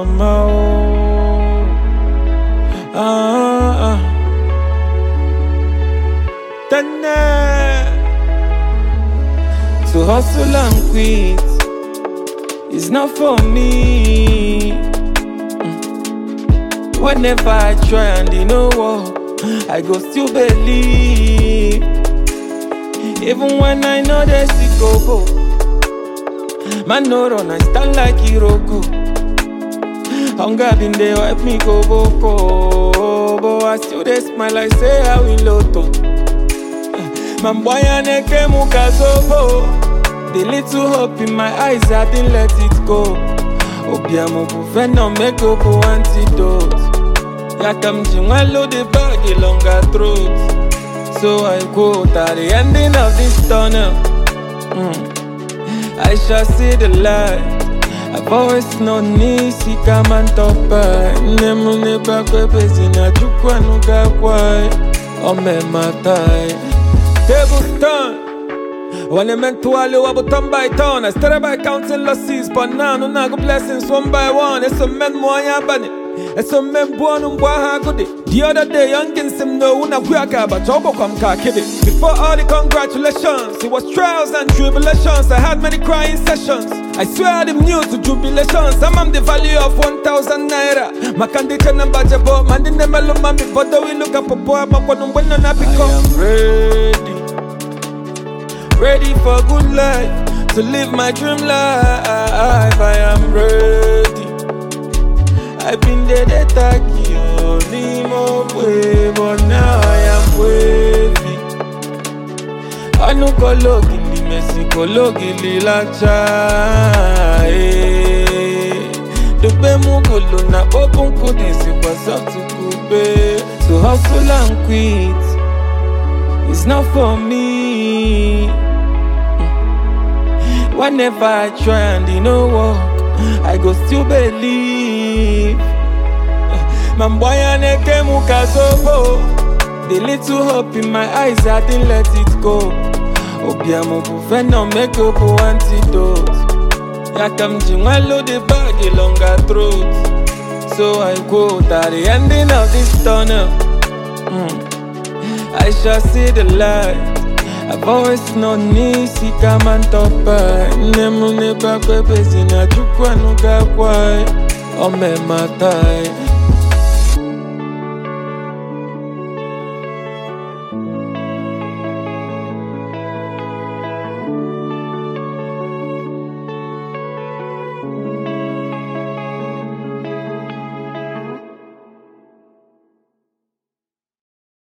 To hustle and quit is not for me. Whenever I try and you know what, I go still believe. Even when I know there's a go, man no run, I stand like Hiroko. Hunger been there, wipe me go boko. But I still they smile like say I will lotto. Man boy and eke mukazobo. The little hope in my eyes, I didn't let it go. Obiamo bufeno make up antidote. Yakam jingwalo the bag longer throat. So I quote at the ending of this tunnel, I shall see the light. I've always known Nisi come and top by Nemu neba kwepesi na chukwa nuka kwai Ome matai Table turn when I meant to all you about turn by turn I started by counting losses but now no nago blessings one by one It's a men more yabani It's a men born ha goody The other day youngins him no una kwaka but chobo come ka kid Before all the congratulations It was trials and tribulations I had many crying sessions I swear I'm new to jubilations I'm the value of 1,000 naira Makandi chana bajabo Mandi nemelo mami Bodo we look up a boy But when I am ready for good life To live my dream life I am ready I've been there they take you Nimo way But now I am wavy I no go look in the Mexico logi lila cha Dube mugolo na open kudisi kwa soft kube To hustle and quit It's not for me Whenever I try and you know walk I go still believe Man boy and eke mukazobo The little hope in my eyes I didn't let it go Obiamo bufeno make up antidote Yakam jingwalo the bag longer throat So I quote at the ending of this tunnel I shall see the light I've always known Nisi come and top by Nemu neba kwepesi na chukwa nuka kwai Ome matai